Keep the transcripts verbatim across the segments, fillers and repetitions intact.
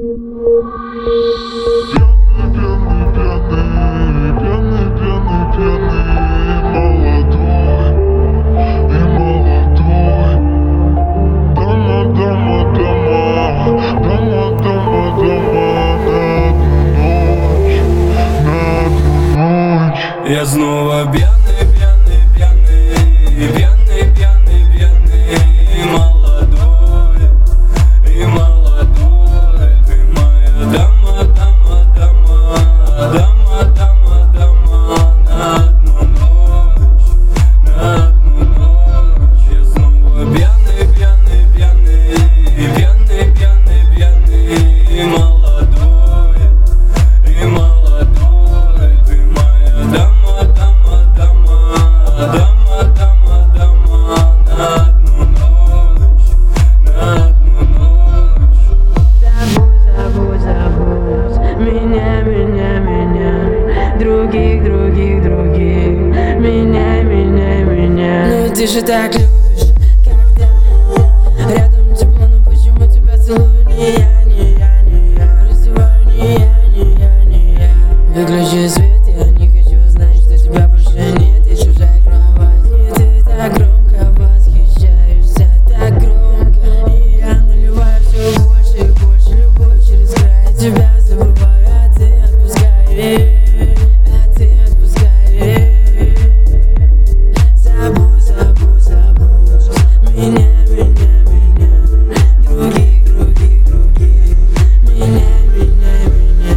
Я снова пьяный, пьяный, пьяный, пьяный, пьяный, пьяный, молодой, и молодой. Ты моя дама, дама, дама, дама, дама, дама, на одну ночь, на одну ночь. Я снова пьяный, пьяный, пьяный, пьяный, пьяный, пьяный, молодой, и молодой. Ты моя дама. Дама, дама, дама, на одну ночь, на одну ночь. Забудь, забудь, забудь меня, меня, меня, других, других, других. Меняй, меняй, меня. Ну ты же так любишь, когда рядом тепло, но почему тебя целую не я, не я, не я. Раздеваю не я, не я, не я. Выключи свет, я не хочу знать, что тебя больше нет. И чужая кровать, и ты так громко восхищаешься, так громко. И я наливаю все больше и больше, любовь через край. Тебя забываю, а ты отпускай, а ты отпускай. Забудь, забудь, забудь меня, меня, меня, других, других, других. Меняй, меняй, меня.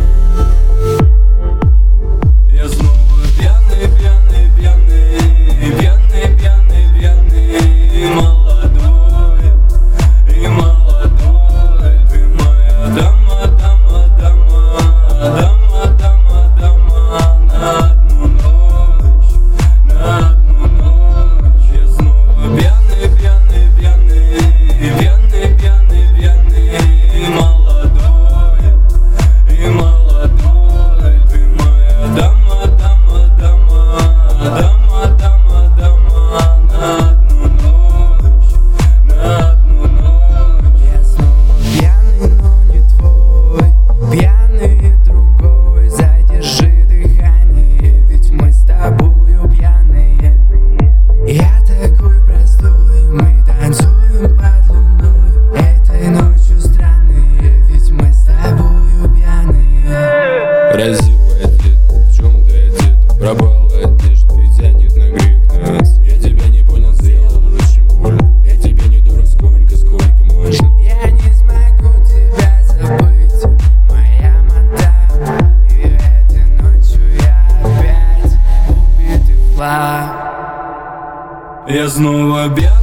Я снова пьяный, пьяный, пьяный, пьяный, пьяный, пьяный, молодой, и молодой. Ты моя дама, дама, дама, дама, дама, дама, на одну ночь, на одну ночь. Я снова пьяный, пьяный, пьяный, пьяный, пьяный, пьяный, молодой, и молодой. Ты моя дама, дама, дама, дама, дама, дама, на одну ночь, на одну ночь. Я снова пьяный, но не твой, пьяный и другой. Задержи дыхание, ведь мы с тобою пьяные. Я такой простой, мы танцуем под луной. Этой ночью странные, ведь мы с тобою пьяные. Красивая детка, в чем ты одета? Пропала одежда, ведь тянет на грех нас. Я тебя не понял, сделал очень больно. Я тебе не дурак, сколько, сколько можно. Я не смогу тебя забыть, моя мадам. И этой ночью я опять убитый флаг. Я снова пьяный.